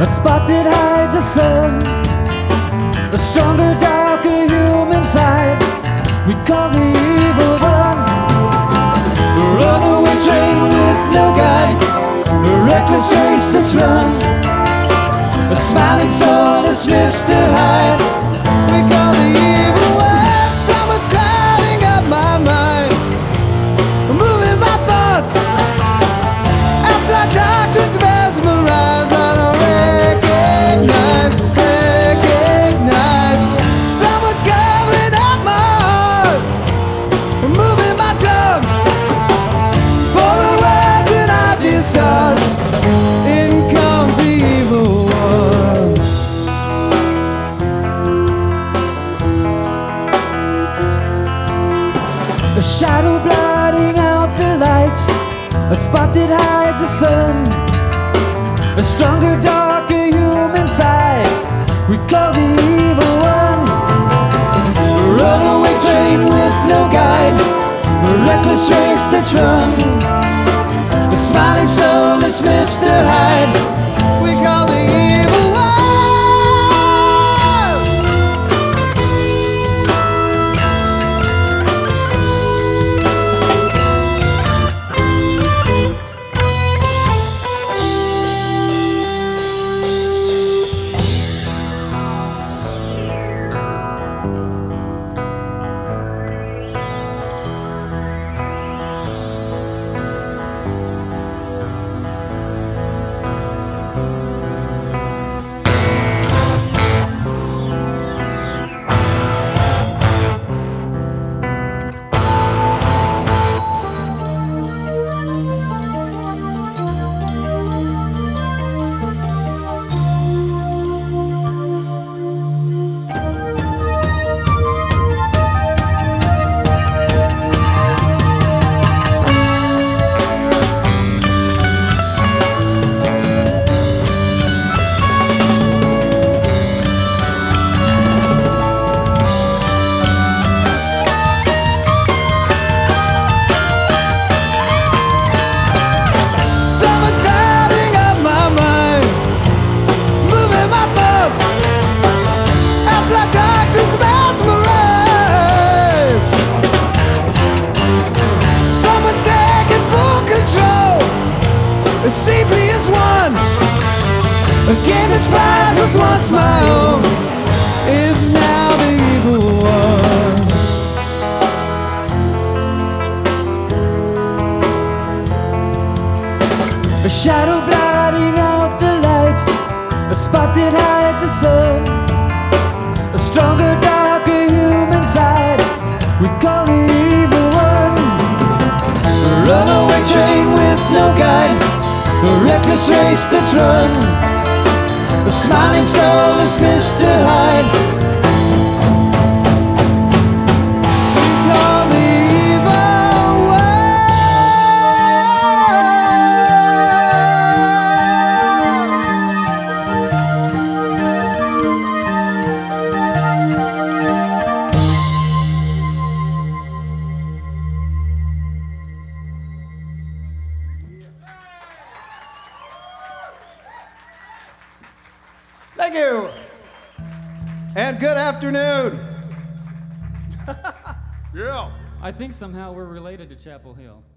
a spot that hides the sun, a stronger, darker human side we call the evil one. A runaway train with no guide, a reckless race that's run, a smiling soulless Mr. Hyde we call the evil one. Someone's clouding up my mind, moving my thoughts outside doctrines mesmerize. I don't recognize. Someone's covering up my heart, moving my tongue, foreign words and I discard. In comes the evil one. A shadow blotting out the light, a spot that hides the sun, a stronger, darker human side we call the evil one. A runaway train with no guide, a reckless race that's run, a smiling soulless Mr. Hyde we call the evil one. It seems he is one. Again, its pride was once my own, is now the evil one. A shadow blotting out the light, a spot that hides the sun, a stronger, darker human side we call the evil one. A runaway train with no guide, a reckless race that's run, a smiling soulless Mr. Hyde we call the evil Thank you, and good afternoon. Yeah. I think somehow we're related to Chapel Hill.